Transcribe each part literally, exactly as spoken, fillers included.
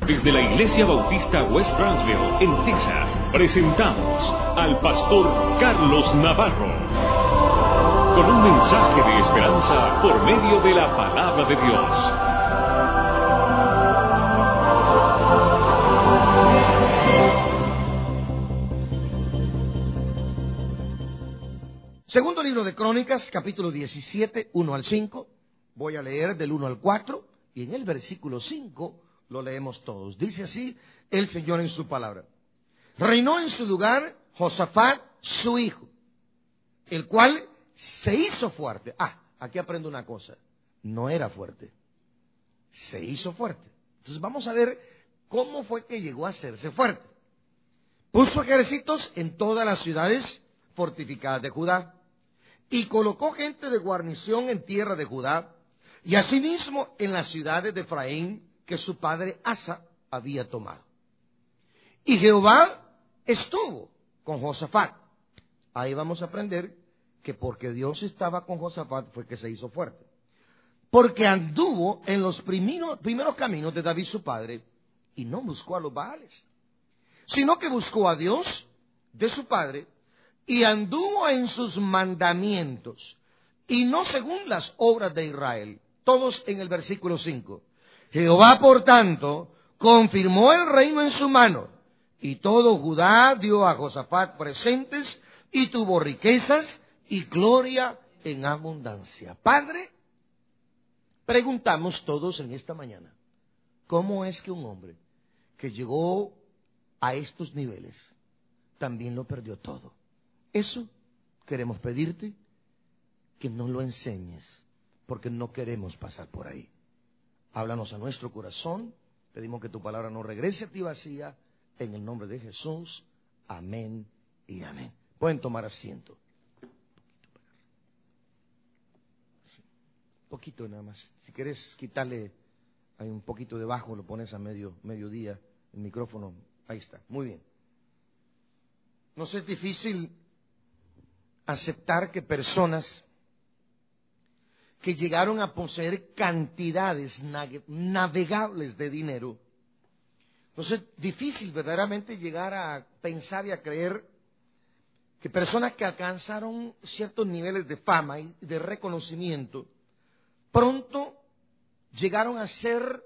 Desde la Iglesia Bautista West Brownsville, en Texas, presentamos al pastor Carlos Navarro, con un mensaje de esperanza por medio de la palabra de Dios. Segundo libro de Crónicas, capítulo diecisiete, uno al cinco. Voy a leer del uno al cuatro y en el versículo cinco lo leemos todos. Dice así el Señor en su palabra. Reinó en su lugar Josafat, su hijo, el cual se hizo fuerte. Ah, aquí aprendo una cosa. No era fuerte. Se hizo fuerte. Entonces vamos a ver cómo fue que llegó a hacerse fuerte. Puso ejércitos en todas las ciudades fortificadas de Judá y colocó gente de guarnición en tierra de Judá y asimismo en las ciudades de Efraín que su padre Asa había tomado. Y Jehová estuvo con Josafat. Ahí vamos a aprender que porque Dios estaba con Josafat fue que se hizo fuerte. Porque anduvo en los primeros, primeros caminos de David su padre y no buscó a los Baales, sino que buscó a Dios de su padre y anduvo en sus mandamientos y no según las obras de Israel. Todos en el versículo cinco. Jehová, por tanto, confirmó el reino en su mano, y todo Judá dio a Josafat presentes, y tuvo riquezas y gloria en abundancia. Padre, preguntamos todos en esta mañana, ¿cómo es que un hombre que llegó a estos niveles también lo perdió todo? Eso queremos pedirte que nos lo enseñes, porque no queremos pasar por ahí. Háblanos a nuestro corazón, pedimos que tu palabra no regrese a ti vacía, en el nombre de Jesús, amén y amén. Pueden tomar asiento. Sí, poquito nada más. Si quieres quitarle, hay un poquito debajo, lo pones a medio mediodía, el micrófono, ahí está, muy bien. No es difícil aceptar que personas que llegaron a poseer cantidades navegables de dinero. Entonces, es difícil verdaderamente llegar a pensar y a creer que personas que alcanzaron ciertos niveles de fama y de reconocimiento, pronto llegaron a ser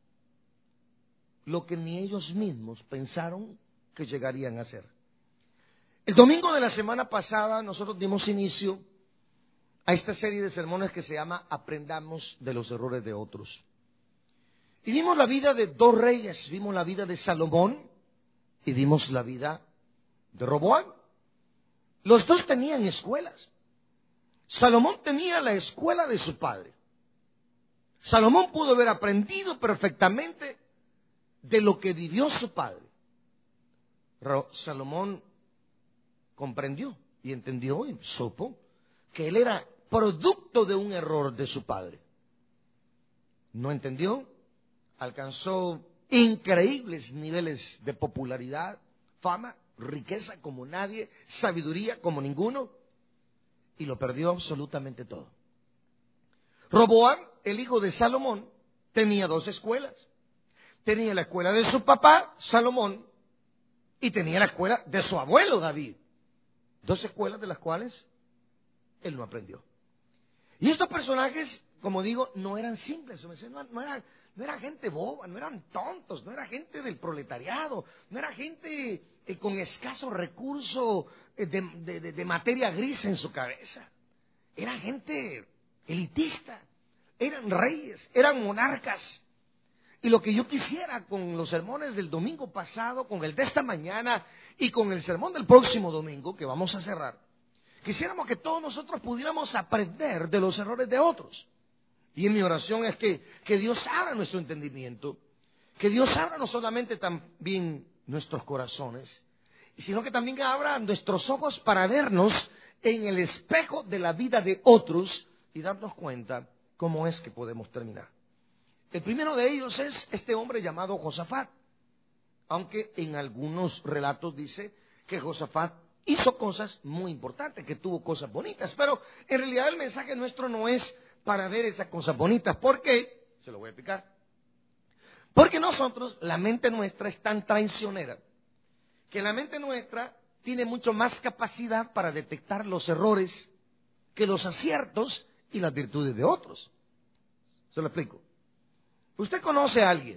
lo que ni ellos mismos pensaron que llegarían a ser. El domingo de la semana pasada nosotros dimos inicio a esta serie de sermones que se llama Aprendamos de los errores de otros. Y vimos la vida de dos reyes, vimos la vida de Salomón y vimos la vida de Roboam. Los dos tenían escuelas. Salomón tenía la escuela de su padre. Salomón pudo haber aprendido perfectamente de lo que vivió su padre. Pero Salomón comprendió y entendió y supo que él era producto de un error de su padre. No entendió, alcanzó increíbles niveles de popularidad, fama, riqueza como nadie, sabiduría como ninguno, y lo perdió absolutamente todo. Roboam, el hijo de Salomón, tenía dos escuelas. Tenía la escuela de su papá, Salomón, y tenía la escuela de su abuelo, David. Dos escuelas de las cuales él no aprendió. Y estos personajes, como digo, no eran simples, no, no, eran, no era gente boba, no eran tontos, no era gente del proletariado, no era gente eh, con escasos recursos eh, de, de, de, de materia gris en su cabeza. Era gente elitista, eran reyes, eran monarcas. Y lo que yo quisiera con los sermones del domingo pasado, con el de esta mañana y con el sermón del próximo domingo, que vamos a cerrar, quisiéramos que todos nosotros pudiéramos aprender de los errores de otros. Y en mi oración es que, que Dios abra nuestro entendimiento, que Dios abra no solamente también nuestros corazones, sino que también abra nuestros ojos para vernos en el espejo de la vida de otros y darnos cuenta cómo es que podemos terminar. El primero de ellos es este hombre llamado Josafat, aunque en algunos relatos dice que Josafat hizo cosas muy importantes, que tuvo cosas bonitas, pero en realidad el mensaje nuestro no es para ver esas cosas bonitas. ¿Por qué? Se lo voy a explicar. Porque nosotros, la mente nuestra es tan traicionera, que la mente nuestra tiene mucho más capacidad para detectar los errores que los aciertos y las virtudes de otros. Se lo explico. Usted conoce a alguien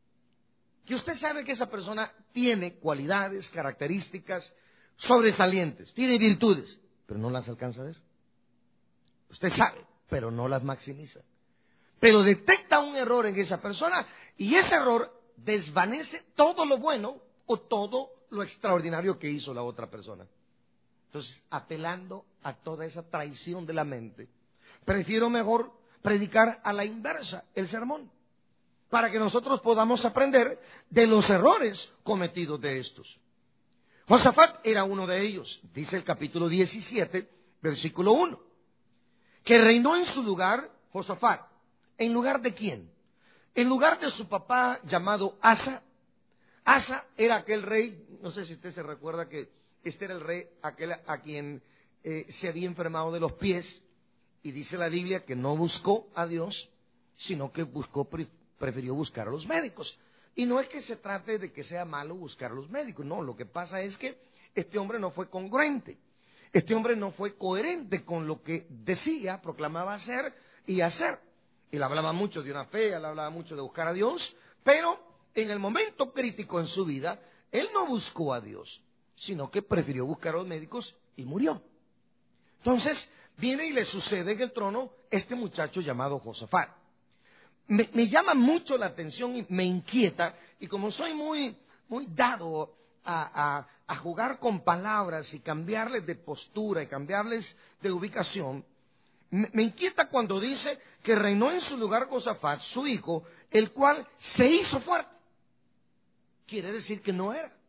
que usted sabe que esa persona tiene cualidades, características sobresalientes, tiene virtudes, pero no las alcanza a ver. Usted sabe, pero no las maximiza. Pero detecta un error en esa persona y ese error desvanece todo lo bueno o todo lo extraordinario que hizo la otra persona. Entonces, apelando a toda esa traición de la mente, prefiero mejor predicar a la inversa el sermón, para que nosotros podamos aprender de los errores cometidos de estos. Josafat era uno de ellos, dice el capítulo diecisiete, versículo uno, que reinó en su lugar Josafat. ¿En lugar de quién? En lugar de su papá llamado Asa. Asa era aquel rey, no sé si usted se recuerda que este era el rey aquel a quien eh, se había enfermado de los pies, y dice la Biblia que no buscó a Dios, sino que buscó, prefirió buscar a los médicos. Y no es que se trate de que sea malo buscar a los médicos, no, lo que pasa es que este hombre no fue congruente, este hombre no fue coherente con lo que decía, proclamaba hacer y hacer. Él hablaba mucho de una fe, él hablaba mucho de buscar a Dios, pero en el momento crítico en su vida, él no buscó a Dios, sino que prefirió buscar a los médicos y murió. Entonces, viene y le sucede en el trono este muchacho llamado Josafat. Me, me llama mucho la atención y me inquieta, y como soy muy, muy dado a, a, a jugar con palabras y cambiarles de postura y cambiarles de ubicación, me, me inquieta cuando dice que reinó en su lugar Josafat, su hijo, el cual se hizo fuerte. Quiere decir que no era.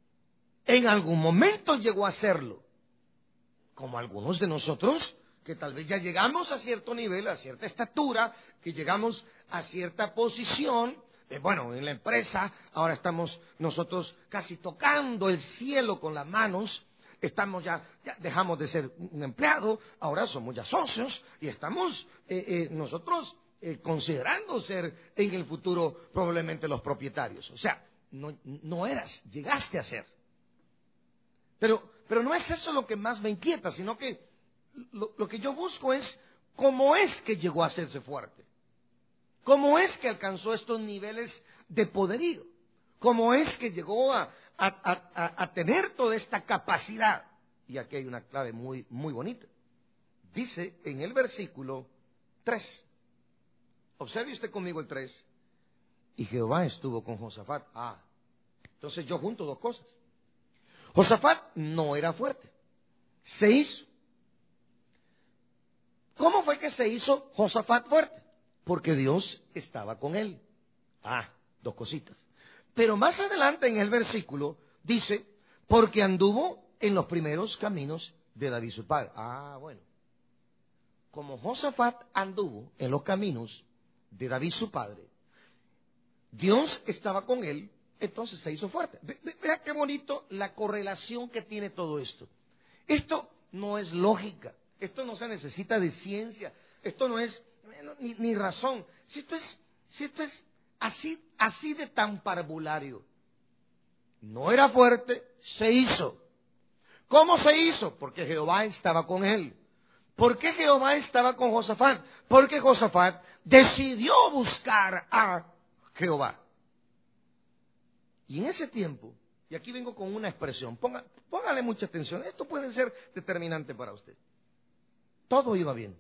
En algún momento llegó a serlo, como algunos de nosotros que tal vez ya llegamos a cierto nivel, a cierta estatura, que llegamos a cierta posición, eh, bueno, en la empresa, ahora estamos nosotros casi tocando el cielo con las manos, estamos ya, ya dejamos de ser un empleado, ahora somos ya socios y estamos eh, eh, nosotros eh, considerando ser en el futuro probablemente los propietarios. O sea, no, no eras, llegaste a ser. Pero, pero no es eso lo que más me inquieta, sino que lo, lo que yo busco es cómo es que llegó a hacerse fuerte, cómo es que alcanzó estos niveles de poderío, cómo es que llegó a, a, a, a tener toda esta capacidad. Y aquí hay una clave muy, muy bonita. Dice en el versículo tres, observe usted conmigo el tres, y Jehová estuvo con Josafat. Ah, entonces yo junto dos cosas. Josafat no era fuerte, se hizo. ¿Cómo fue que se hizo Josafat fuerte? Porque Dios estaba con él. Ah, dos cositas. Pero más adelante en el versículo dice, porque anduvo en los primeros caminos de David su padre. Ah, bueno. Como Josafat anduvo en los caminos de David su padre, Dios estaba con él, entonces se hizo fuerte. Vea qué bonito la correlación que tiene todo esto. Esto no es lógica, esto no se necesita de ciencia, esto no es ni, ni razón. Si esto es, si esto es así, así de tan parvulario. No era fuerte, se hizo. ¿Cómo se hizo? Porque Jehová estaba con él. ¿Por qué Jehová estaba con Josafat? Porque Josafat decidió buscar a Jehová. Y en ese tiempo, y aquí vengo con una expresión, ponga, póngale mucha atención, esto puede ser determinante para usted. Todo iba bien.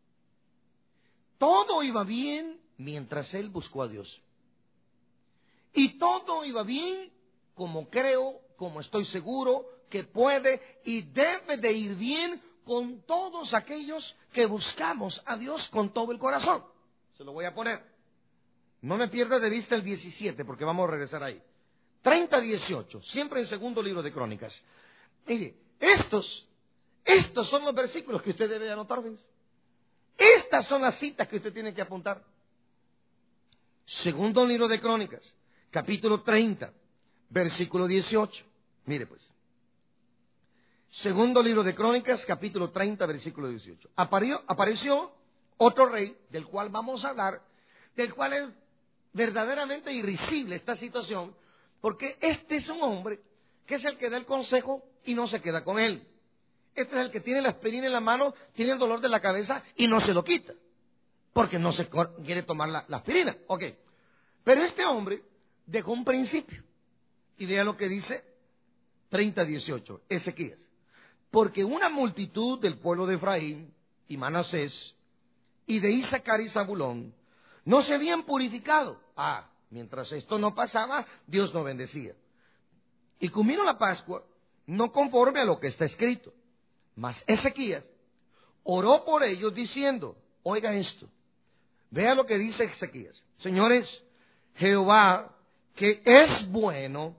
Todo iba bien mientras él buscó a Dios. Y todo iba bien como creo, como estoy seguro que puede y debe de ir bien con todos aquellos que buscamos a Dios con todo el corazón. Se lo voy a poner. No me pierda de vista el diecisiete porque vamos a regresar ahí. treinta dieciocho, siempre en segundo libro de Crónicas. Mire, estos, estos son los versículos que usted debe anotar. ¿Ves? Estas son las citas que usted tiene que apuntar. Segundo libro de Crónicas, capítulo treinta, versículo dieciocho. Mire pues. Segundo libro de Crónicas, capítulo treinta, versículo dieciocho. Apareció, apareció otro rey, del cual vamos a hablar, del cual es verdaderamente irrisible esta situación, porque este es un hombre que es el que da el consejo y no se queda con él. Este es el que tiene la aspirina en la mano, tiene el dolor de la cabeza y no se lo quita, porque no se quiere tomar la, la aspirina. Ok. Pero este hombre dejó un principio. Y vea lo que dice treinta dieciocho, Ezequías. Porque una multitud del pueblo de Efraín y Manasés y de Isaacar y Zabulón no se habían purificado. Ah, mientras esto no pasaba, Dios no bendecía. Y comieron la Pascua no conforme a lo que está escrito. Mas Ezequías oró por ellos diciendo, oiga esto, vea lo que dice Ezequías. Señores, Jehová, que es bueno,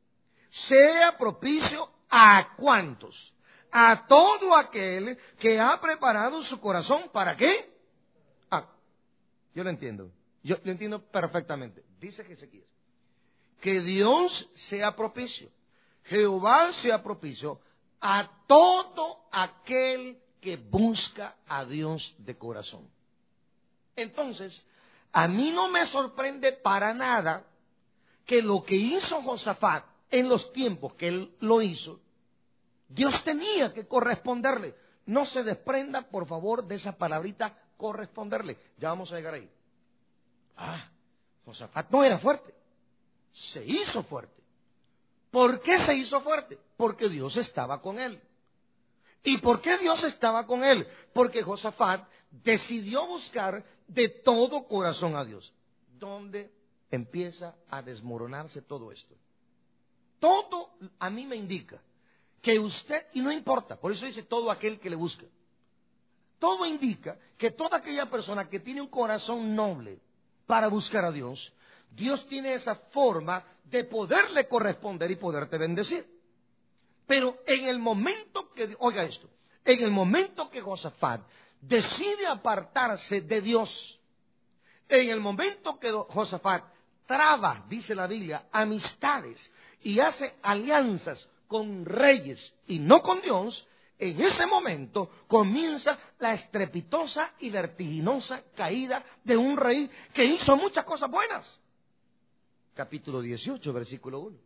sea propicio a ¿cuántos? A todo aquel que ha preparado su corazón. ¿Para qué? Ah, yo lo entiendo. Yo lo entiendo perfectamente. Dice Ezequías, que Dios sea propicio. Jehová sea propicio a todo aquel que busca a Dios de corazón. Entonces, a mí no me sorprende para nada que lo que hizo Josafat en los tiempos que él lo hizo, Dios tenía que corresponderle. No se desprenda, por favor, de esa palabrita corresponderle. Ya vamos a llegar ahí. Ah, Josafat no era fuerte. Se hizo fuerte. ¿Por qué se hizo fuerte? Porque Dios estaba con él. ¿Y por qué Dios estaba con él? Porque Josafat decidió buscar de todo corazón a Dios. ¿Dónde empieza a desmoronarse todo esto? Todo a mí me indica que usted, y no importa, por eso dice todo aquel que le busca, todo indica que toda aquella persona que tiene un corazón noble para buscar a Dios, Dios tiene esa forma de poderle corresponder y poderte bendecir. Pero en el momento que, oiga esto, en el momento que Josafat decide apartarse de Dios, en el momento que Josafat traba, dice la Biblia, amistades y hace alianzas con reyes y no con Dios, en ese momento comienza la estrepitosa y vertiginosa caída de un rey que hizo muchas cosas buenas. Capítulo dieciocho, versículo uno.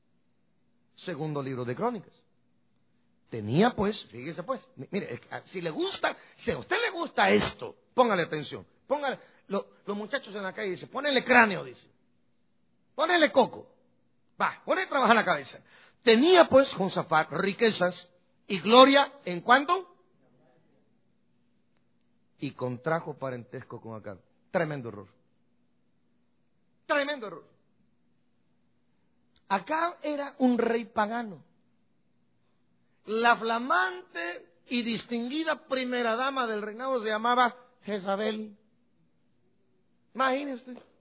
Segundo libro de Crónicas. Tenía pues, fíjese pues, mire, si le gusta, si a usted le gusta esto, póngale atención. Póngale, lo, los muchachos en la calle dicen, ponele cráneo, dice. Ponele coco. Va, ponele a trabajar la cabeza. Tenía pues Josafat riquezas y gloria en cuanto y contrajo parentesco con Acab. Tremendo error. Tremendo error. Acab era un rey pagano. La flamante y distinguida primera dama del reinado se llamaba Jezabel. Imagínese usted.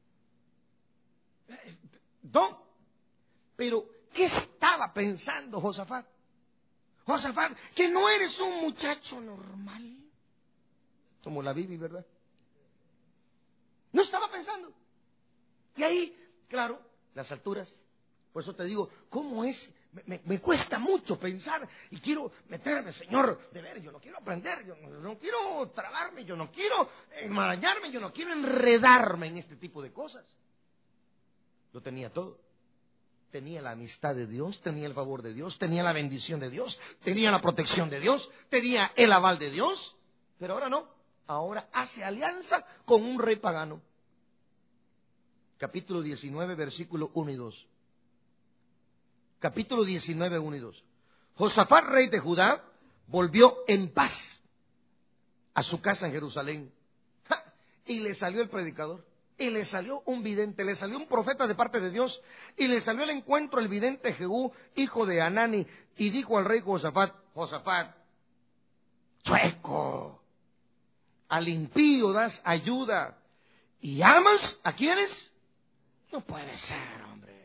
¿Dónde? Pero, ¿qué estaba pensando Josafat? Josafat, que no eres un muchacho normal. Como la Biblia, ¿verdad? No estaba pensando. Y ahí, claro, las alturas. Por eso te digo, ¿cómo es? Me, me, me cuesta mucho pensar y quiero meterme, Señor, de ver, yo no quiero aprender, yo no, no quiero trabarme, yo no quiero enmarañarme, yo no quiero enredarme en este tipo de cosas. Lo tenía todo. Tenía la amistad de Dios, tenía el favor de Dios, tenía la bendición de Dios, tenía la protección de Dios, tenía el aval de Dios, pero ahora no. Ahora hace alianza con un rey pagano. Capítulo diecinueve, versículo uno y dos. Capítulo diecinueve, uno y dos. Josafat, rey de Judá, volvió en paz a su casa en Jerusalén. ¡Ja! Y le salió el predicador, y le salió un vidente, le salió un profeta de parte de Dios, y le salió al encuentro el vidente Jehú, hijo de Anani, y dijo al rey Josafat, Josafat, chueco, al impío das ayuda, ¿y amas a quiénes? No puede ser, hombre.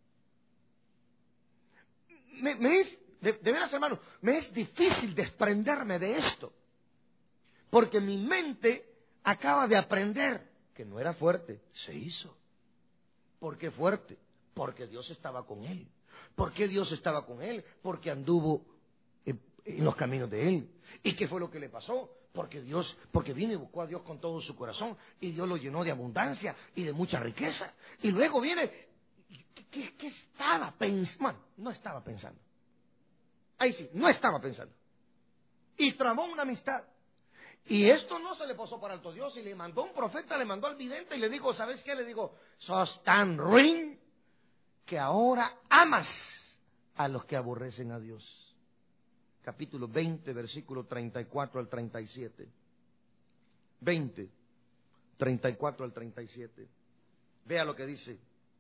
Me, me es, de, de veras, hermano, me es difícil desprenderme de esto, porque mi mente acaba de aprender que no era fuerte, se hizo. ¿Por qué fuerte? Porque Dios estaba con él. ¿Por qué Dios estaba con él? Porque anduvo en, en los caminos de él. ¿Y qué fue lo que le pasó? Porque Dios, porque vino y buscó a Dios con todo su corazón y Dios lo llenó de abundancia y de mucha riqueza. Y luego viene, ¿qué, qué estaba pensando? No estaba pensando. Ahí sí, no estaba pensando. Y tramó una amistad. Y esto no se le pasó por alto Dios y le mandó un profeta, le mandó al vidente y le dijo, ¿sabes qué? Le digo, sos tan ruin que ahora amas a los que aborrecen a Dios. Capítulo veinte, versículo treinta y cuatro al treinta y siete. veinte, treinta y cuatro al treinta y siete. Vea lo que dice.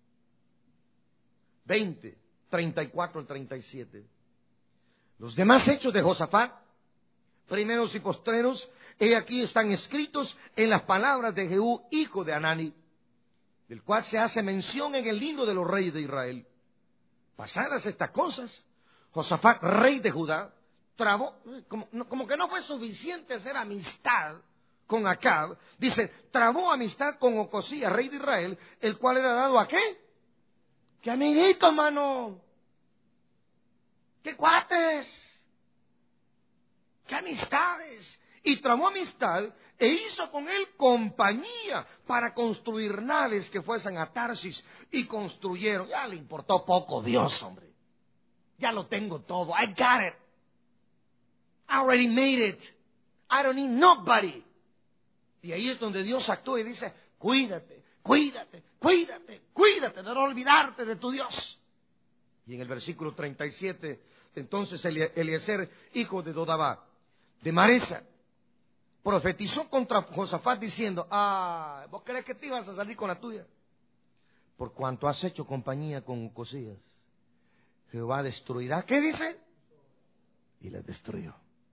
veinte, treinta y cuatro al treinta y siete. Los demás hechos de Josafat, primeros y postreros, he aquí están escritos en las palabras de Jehú, hijo de Hanani, del cual se hace mención en el libro de los reyes de Israel. Pasadas estas cosas, Josafat, rey de Judá, trabó, como, como que no fue suficiente hacer amistad con Acab, dice, trabó amistad con Ocosías, rey de Israel, el cual era dado ¿a qué? ¡Qué amiguito, mano! ¡Qué cuates! ¡Qué amistades! Y tramó amistad e hizo con él compañía para construir naves que fuesen a Tarsis, y construyeron. Ya le importó poco Dios, hombre. Ya lo tengo todo. I got it. I already made it. I don't need nobody. Y ahí es donde Dios actúa y dice, cuídate, cuídate, cuídate, cuídate de no olvidarte de tu Dios. Y en el versículo treinta y siete, entonces Eliezer, hijo de Dodabá, de Maresa, profetizó contra Josafat diciendo, ah, ¿vos crees que te ibas a salir con la tuya? Por cuanto has hecho compañía con Ocosías, Jehová destruirá, ¿qué dice? Y las destruyó.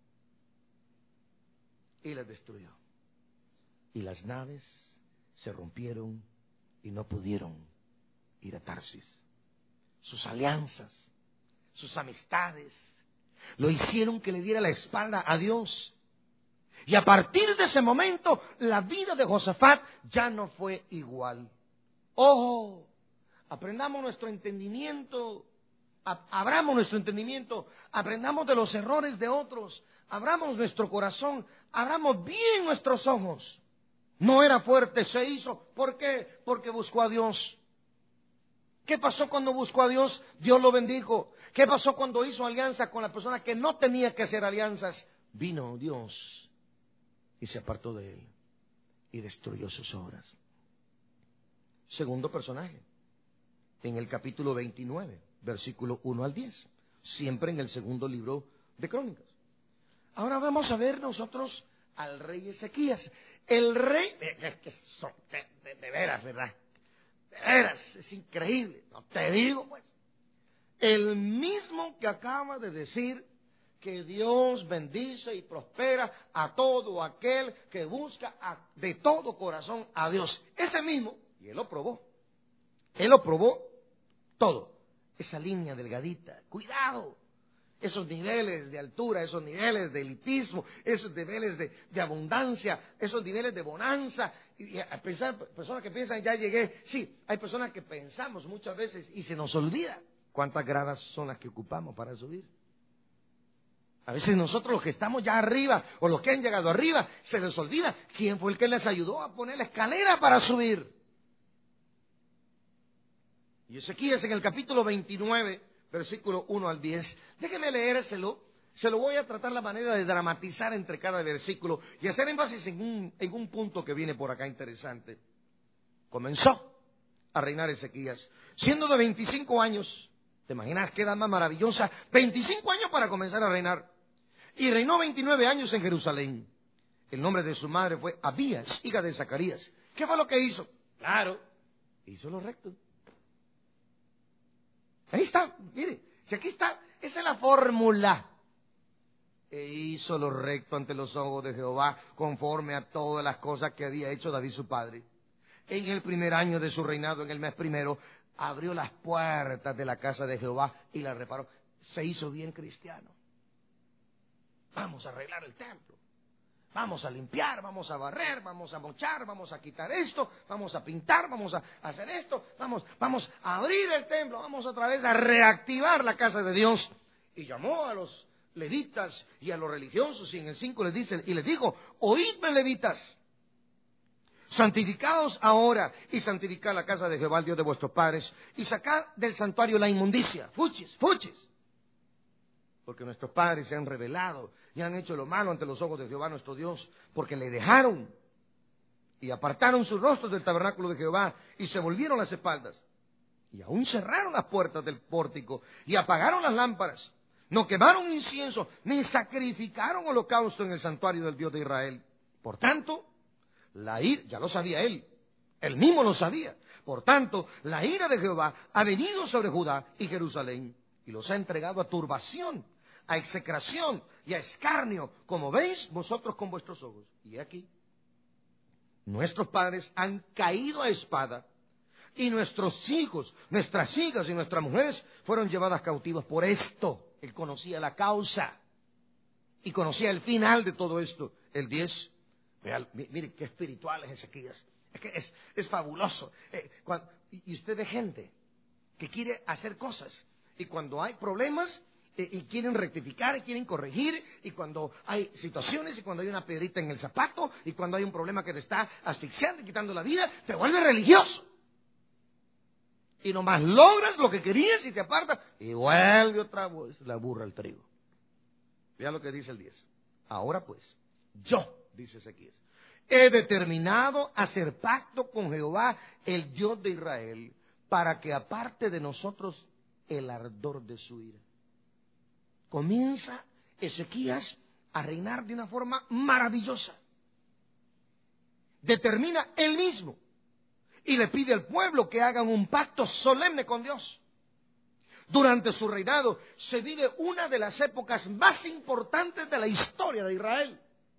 Y las destruyó. Y las naves se rompieron y no pudieron ir a Tarsis. Sus alianzas, sus amistades, lo hicieron que le diera la espalda a Dios. Y a partir de ese momento, la vida de Josafat ya no fue igual. Ojo, aprendamos nuestro entendimiento, abramos nuestro entendimiento, aprendamos de los errores de otros, abramos nuestro corazón, abramos bien nuestros ojos. No era fuerte, se hizo. ¿Por qué? Porque buscó a Dios. ¿Qué pasó cuando buscó a Dios? Dios lo bendijo. ¿Qué pasó cuando hizo alianza con la persona que no tenía que hacer alianzas? Vino Dios y se apartó de él y destruyó sus obras. Segundo personaje, en el capítulo veintinueve, versículo uno al diez, siempre en el segundo libro de Crónicas. Ahora vamos a ver nosotros al rey Ezequías. El rey, de, de, de, de veras, ¿verdad? De veras, es increíble. No te digo, pues. El mismo que acaba de decir que Dios bendice y prospera a todo aquel que busca a, de todo corazón a Dios. Ese mismo, y él lo probó. Él lo probó todo. Esa línea delgadita. Cuidado. Esos niveles de altura, esos niveles de elitismo, esos niveles de, de abundancia, esos niveles de bonanza. Y, y a pensar, personas que piensan, ya llegué. Sí, hay personas que pensamos muchas veces y se nos olvida cuántas gradas son las que ocupamos para subir. A veces nosotros los que estamos ya arriba o los que han llegado arriba, se les olvida quién fue el que les ayudó a poner la escalera para subir. Y Ezequías en el capítulo veintinueve, versículo uno al diez, déjeme leérselo, se lo voy a tratar la manera de dramatizar entre cada versículo y hacer énfasis en un, en un punto que viene por acá interesante. Comenzó a reinar Ezequías, siendo de veinticinco años, ¿te imaginas qué edad más maravillosa? veinticinco años para comenzar a reinar, y reinó veintinueve años en Jerusalén. El nombre de su madre fue Abías, hija de Zacarías. ¿Qué fue lo que hizo? Claro, hizo lo recto. Ahí está, mire, si aquí está, esa es la fórmula. E hizo lo recto ante los ojos de Jehová, conforme a todas las cosas que había hecho David su padre. En el primer año de su reinado, en el mes primero, abrió las puertas de la casa de Jehová y la reparó. Se hizo bien cristiano. Vamos a arreglar el templo. Vamos a limpiar, vamos a barrer, vamos a mochar, vamos a quitar esto, vamos a pintar, vamos a hacer esto, vamos, vamos a abrir el templo, vamos otra vez a reactivar la casa de Dios. Y llamó a los levitas y a los religiosos, y en el cinco les dice, y les dijo, oídme, levitas, santificaos ahora y santificad la casa de Jehová, el Dios de vuestros padres, y sacad del santuario la inmundicia, fuchis, fuchis, porque nuestros padres se han rebelado y han hecho lo malo ante los ojos de Jehová nuestro Dios, porque le dejaron y apartaron sus rostros del tabernáculo de Jehová y se volvieron las espaldas. Y aún cerraron las puertas del pórtico y apagaron las lámparas. No quemaron incienso ni sacrificaron holocausto en el santuario del Dios de Israel. Por tanto, la ira, ya lo sabía él, él mismo lo sabía. Por tanto, la ira de Jehová ha venido sobre Judá y Jerusalén y los ha entregado a turbación, a execración y a escarnio, como veis vosotros con vuestros ojos. Y aquí, nuestros padres han caído a espada, y nuestros hijos, nuestras hijas y nuestras mujeres fueron llevadas cautivas por esto. Él conocía la causa y conocía el final de todo esto. El diez, vean, mire qué espiritual es Ezequías. Es que es, es fabuloso. Eh, cuando, y, y usted ve gente que quiere hacer cosas, y cuando hay problemas eh, y quieren rectificar y quieren corregir, y cuando hay situaciones y cuando hay una piedrita en el zapato y cuando hay un problema que te está asfixiando y quitando la vida, te vuelve religioso. Y nomás logras lo que querías y te apartas y vuelve otra vez la burra al trigo. Vea lo que dice el diez. Ahora pues, yo, dice Ezequías, he determinado hacer pacto con Jehová, el Dios de Israel, para que aparte de nosotros el ardor de su ira. Comienza Ezequías a reinar de una forma maravillosa. Determina él mismo y le pide al pueblo que hagan un pacto solemne con Dios. Durante su reinado se vive una de las épocas más importantes de la historia de Israel.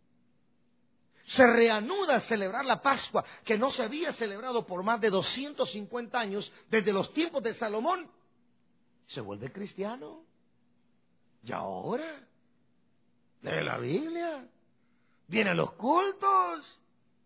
Se reanuda a celebrar la Pascua, que no se había celebrado por más de doscientos cincuenta años desde los tiempos de Salomón. Se vuelve cristiano. Y ahora lee la Biblia, viene a los cultos.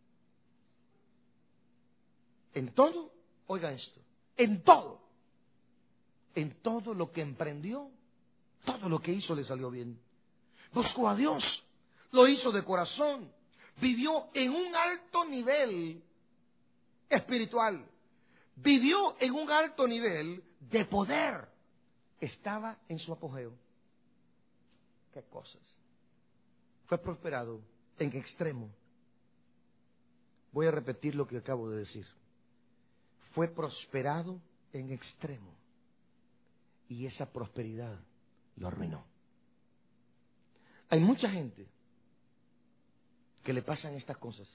En todo, oiga esto, en todo, en todo lo que emprendió, todo lo que hizo le salió bien. Buscó a Dios, lo hizo de corazón, vivió en un alto nivel espiritual, vivió en un alto nivel de poder, estaba en su apogeo. ¿Qué cosas? Fue prosperado en extremo. Voy a repetir lo que acabo de decir. Fue prosperado en extremo y esa prosperidad lo arruinó. Hay mucha gente que le pasan estas cosas.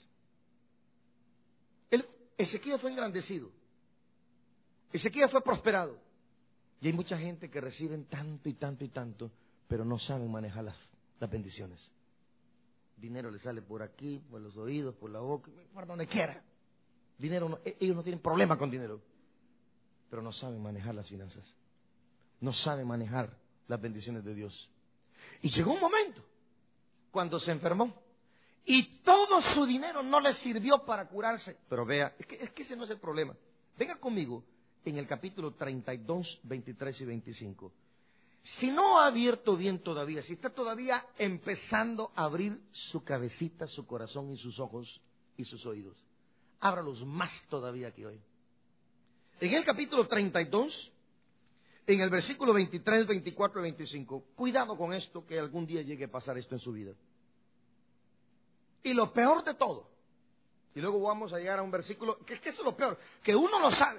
Él, Ezequías fue engrandecido, Ezequías fue prosperado, y hay mucha gente que reciben tanto y tanto y tanto, pero no saben manejar las, las bendiciones. Dinero le sale por aquí, por los oídos, por la boca, por donde quiera. Dinero no, ellos no tienen problema con dinero, pero no saben manejar las finanzas, no saben manejar las bendiciones de Dios. Y llegó un momento cuando se enfermó y todo su dinero no le sirvió para curarse. Pero vea, es que, es que ese no es el problema. Venga conmigo en el capítulo treinta y dos, veintitrés y veinticinco. Si no ha abierto bien todavía, si está todavía empezando a abrir su cabecita, su corazón y sus ojos y sus oídos, ábralos más todavía que hoy. En el capítulo treinta y dos, en el versículo veintitrés, veinticuatro y veinticinco, cuidado con esto, que algún día llegue a pasar esto en su vida. Y lo peor de todo, y luego vamos a llegar a un versículo, que es que eso es lo peor, que uno lo sabe.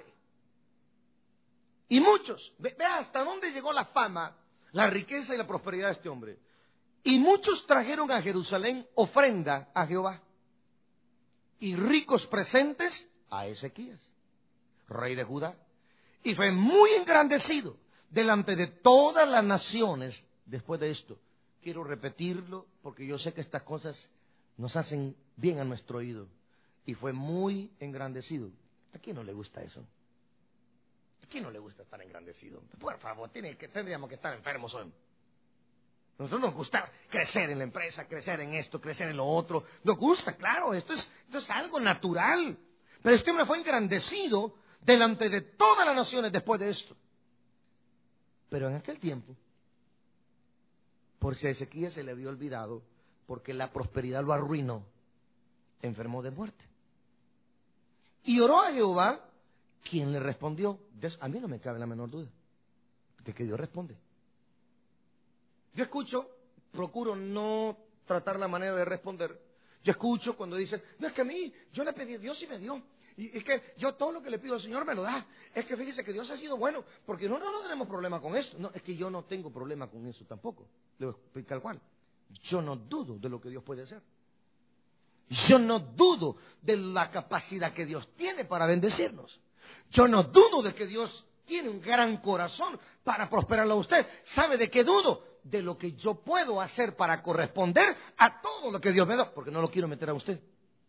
Y muchos, vea hasta dónde llegó la fama, la riqueza y la prosperidad de este hombre. Y muchos trajeron a Jerusalén ofrenda a Jehová y ricos presentes a Ezequías, rey de Judá. Y fue muy engrandecido delante de todas las naciones después de esto. Quiero repetirlo porque yo sé que estas cosas nos hacen bien a nuestro oído. Y fue muy engrandecido. ¿A quién no le gusta eso? ¿A quién no le gusta estar engrandecido? Por favor, tiene que, tendríamos que estar enfermos hoy. Nosotros nos gusta crecer en la empresa, crecer en esto, crecer en lo otro. Nos gusta, claro, esto es, esto es algo natural. Pero este hombre fue engrandecido delante de todas las naciones después de esto. Pero en aquel tiempo, por si a Ezequías se le había olvidado, porque la prosperidad lo arruinó, enfermó de muerte. Y oró a Jehová, quien le respondió. A mí no me cabe la menor duda de que Dios responde. Yo escucho, procuro no tratar la manera de responder. Yo escucho cuando dicen, no, es que a mí, yo le pedí a Dios y me dio. Y es que yo todo lo que le pido al Señor me lo da. Es que fíjese que Dios ha sido bueno, porque no, no, no tenemos problema con eso. No, es que yo no tengo problema con eso tampoco. Le voy a explicar cuál. Yo no dudo de lo que Dios puede hacer. Yo no dudo de la capacidad que Dios tiene para bendecirnos. Yo no dudo de que Dios tiene un gran corazón para prosperarlo a usted. ¿Sabe de qué dudo? De lo que yo puedo hacer para corresponder a todo lo que Dios me da, porque no lo quiero meter a usted.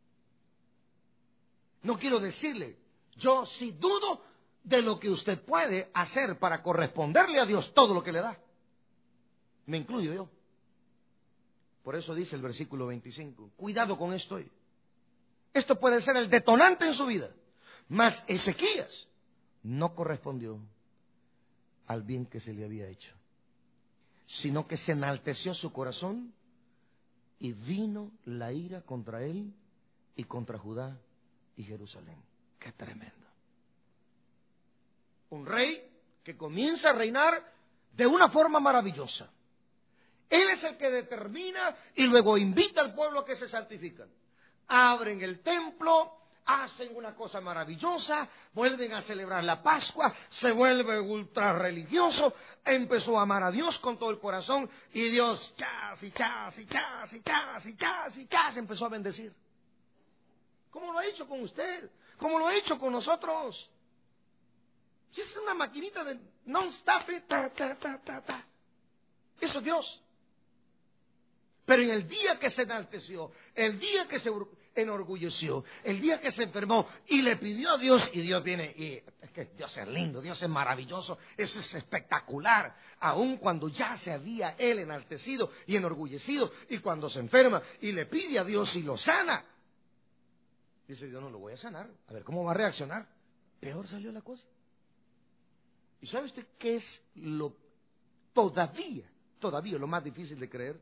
No quiero decirle, yo sí dudo de lo que usted puede hacer para corresponderle a Dios todo lo que le da. Me incluyo yo. Por eso dice el versículo veinticinco, cuidado con esto. Esto puede ser el detonante en su vida. Mas Ezequías no correspondió al bien que se le había hecho, sino que se enalteció su corazón y vino la ira contra él y contra Judá y Jerusalén. ¡Qué tremendo! Un rey que comienza a reinar de una forma maravillosa. Él es el que determina y luego invita al pueblo a que se santifican. Abren el templo, hacen una cosa maravillosa, vuelven a celebrar la Pascua, se vuelve ultra religioso, empezó a amar a Dios con todo el corazón y Dios chas y chas y chas y chas y chas y chas empezó a bendecir. ¿Cómo lo ha hecho con usted? ¿Cómo lo ha hecho con nosotros? Si es una maquinita de non-stop, ta, ta, ta, ta, ta. Eso es Dios. Pero en el día que se enalteció, el día que se enorgulleció, el día que se enfermó y le pidió a Dios, y Dios viene, y es que Dios es lindo, Dios es maravilloso, eso es espectacular, aun cuando ya se había él enaltecido y enorgullecido, y cuando se enferma y le pide a Dios y lo sana, dice Dios, no lo voy a sanar, a ver cómo va a reaccionar. Peor salió la cosa. ¿Y sabe usted qué es lo todavía, todavía lo más difícil de creer?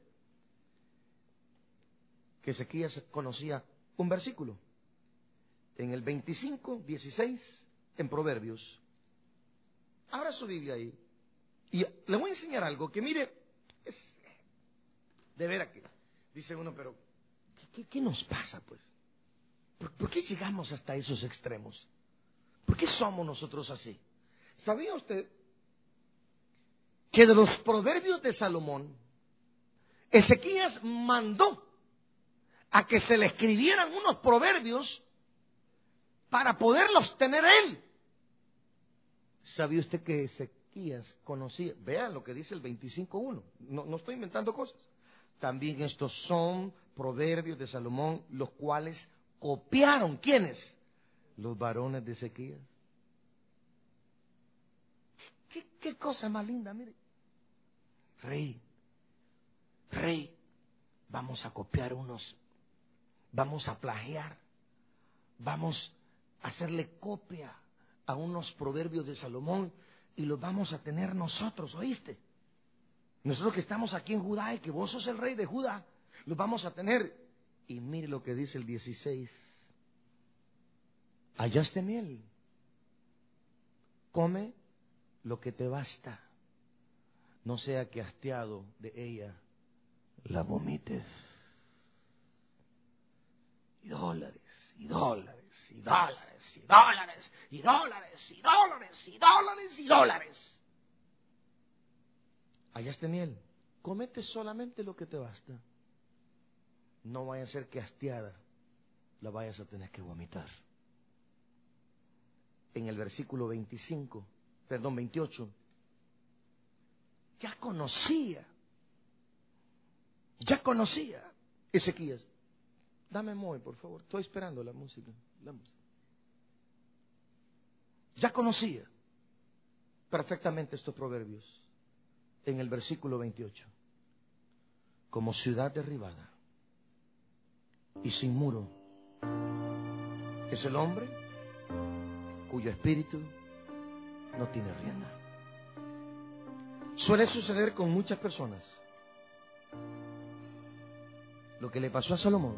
Que Ezequías conocía un versículo en el veinticinco, dieciséis, en Proverbios. Abra su Biblia ahí y le voy a enseñar algo que mire, es de veras que dice uno, pero ¿qué, qué, qué nos pasa pues? ¿Por, ¿Por qué llegamos hasta esos extremos? ¿Por qué somos nosotros así? ¿Sabía usted que de los proverbios de Salomón, Ezequías mandó a que se le escribieran unos proverbios para poderlos tener él? ¿Sabía usted que Ezequías conocía? Vean lo que dice el veinticinco uno. No, no estoy inventando cosas. También estos son proverbios de Salomón, los cuales copiaron. ¿Quiénes? Los varones de Ezequías. ¿Qué, qué cosa más linda, mire. Rey, rey, vamos a copiar unos, vamos a plagiar, vamos a hacerle copia a unos proverbios de Salomón y los vamos a tener nosotros, ¿oíste? Nosotros que estamos aquí en Judá y que vos sos el rey de Judá, los vamos a tener. Y mire lo que dice el dieciséis. Hallaste miel, come lo que te basta, no sea que hastiado de ella la vomites. Y dólares, y dólares, y dólares, y dólares, y dólares, y dólares, y dólares, y dólares. Hallaste miel, comete solamente lo que te basta. No vaya a ser que hastiada la vayas a tener que vomitar. En el versículo veinticinco, perdón, veintiocho, ya conocía, ya conocía Ezequías. Dame Moe, por favor, estoy esperando la música, la música. Ya conocía perfectamente estos proverbios. En el versículo veintiocho, como ciudad derribada y sin muro es el hombre cuyo espíritu no tiene rienda. Suele suceder con muchas personas lo que le pasó a Salomón,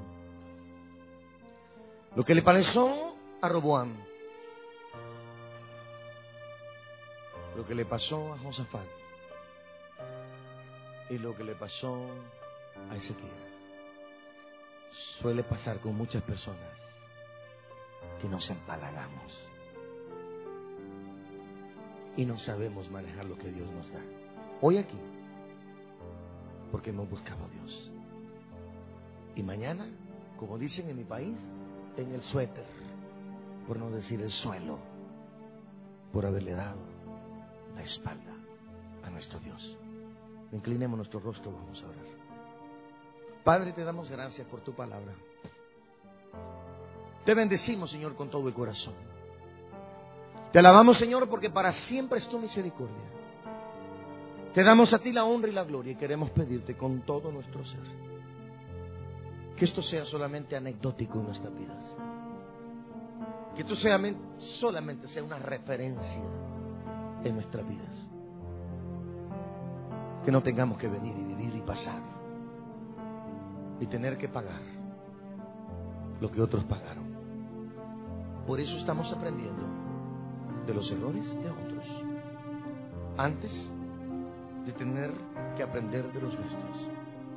lo que le pasó a Roboam, lo que le pasó a Josafat y lo que le pasó a Ezequiel, suele pasar con muchas personas que nos empalagamos y no sabemos manejar lo que Dios nos da. Hoy aquí, porque hemos buscado a Dios. Y mañana, como dicen en mi país, en el suéter, por no decir el suelo, por haberle dado la espalda a nuestro Dios. Inclinemos nuestro rostro, vamos a orar. Padre, te damos gracias por tu palabra. Te bendecimos, Señor, con todo el corazón. Te alabamos, Señor, porque para siempre es tu misericordia. Te damos a ti la honra y la gloria y queremos pedirte con todo nuestro ser que esto sea solamente anecdótico en nuestras vidas. Que esto sea, solamente sea una referencia en nuestras vidas. Que no tengamos que venir y vivir y pasar y tener que pagar lo que otros pagaron. Por eso estamos aprendiendo de los errores de otros antes de tener que aprender de los nuestros.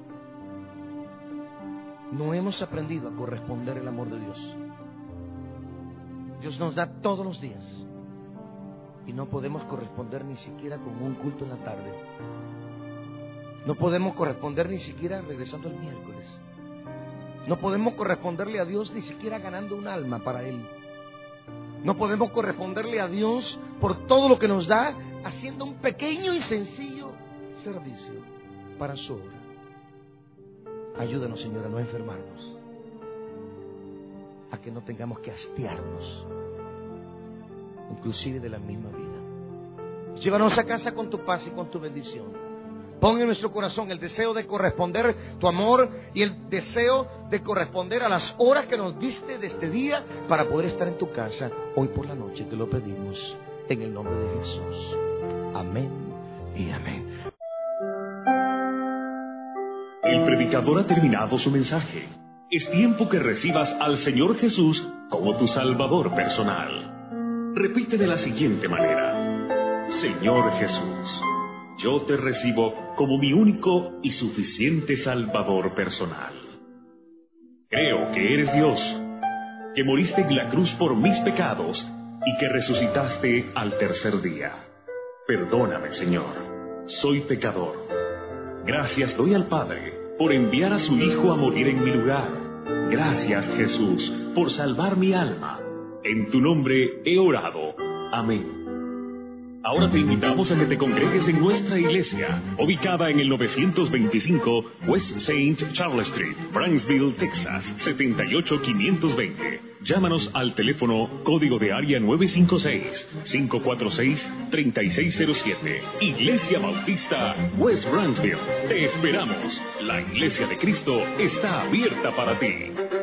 No hemos aprendido a corresponder el amor de Dios. Dios nos da todos los días y no podemos corresponder ni siquiera con un culto en la tarde. No podemos corresponder ni siquiera regresando el miércoles. No podemos corresponderle a Dios ni siquiera ganando un alma para Él. No podemos corresponderle a Dios por todo lo que nos da haciendo un pequeño y sencillo servicio para su obra. Ayúdanos, Señor, a no enfermarnos, a que no tengamos que hastiarnos, inclusive de la misma vida. Llévanos a casa con tu paz y con tu bendición. Pon en nuestro corazón el deseo de corresponder tu amor y el deseo de corresponder a las horas que nos diste de este día para poder estar en tu casa hoy por la noche. Te lo pedimos en el nombre de Jesús. Amén y amén. El predicador ha terminado su mensaje. Es tiempo que recibas al Señor Jesús como tu Salvador personal. Repite de la siguiente manera: Señor Jesús, yo te recibo como mi único y suficiente Salvador personal. Creo que eres Dios, que moriste en la cruz por mis pecados y que resucitaste al tercer día. Perdóname, Señor, soy pecador. Gracias doy al Padre por enviar a su Hijo a morir en mi lugar. Gracias, Jesús, por salvar mi alma. En tu nombre he orado. Amén. Ahora te invitamos a que te congregues en nuestra iglesia, ubicada en el novecientos veinticinco West Saint Charles Street, Brownsville, Texas, setenta y ocho quinientos veinte. Llámanos al teléfono código de área nueve cinco seis, cinco cuatro seis, tres seis cero siete. Iglesia Bautista West Brownsville. Te esperamos. La Iglesia de Cristo está abierta para ti.